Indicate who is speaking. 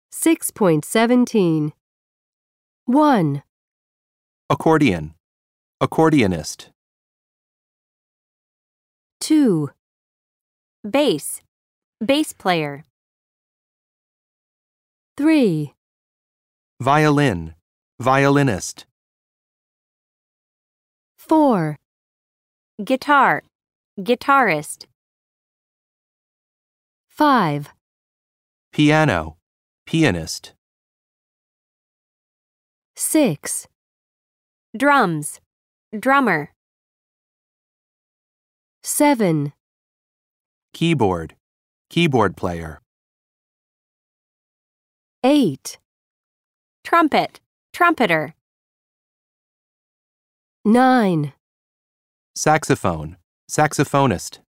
Speaker 1: 6.17. 1,
Speaker 2: Accordion, accordionist.
Speaker 1: 2,
Speaker 3: Bass, bass player.
Speaker 1: 3,
Speaker 2: Violin, violinist.
Speaker 1: 4,
Speaker 3: Guitar, guitarist.
Speaker 1: 5,
Speaker 2: Piano, pianist.
Speaker 1: 6,
Speaker 3: Drums, drummer.
Speaker 1: 7,
Speaker 2: Keyboard, keyboard player.
Speaker 1: 8,
Speaker 3: Trumpet, trumpeter.
Speaker 1: 9,
Speaker 2: Saxophone, saxophonist.